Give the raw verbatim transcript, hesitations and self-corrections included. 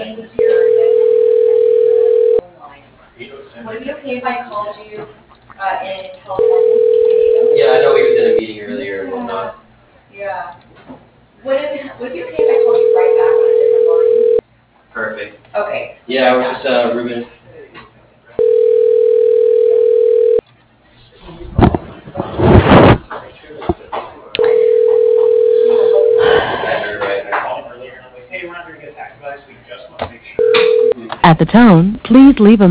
change your phone line. Would it be okay if I called you uh, in California, San Diego? Yeah, I know he was in a meeting earlier and whatnot. Yeah. Would it, would it be okay if I called you right back on a different line? Perfect. Okay. Yeah, I was just, uh, Ruben. At the tone, please leave a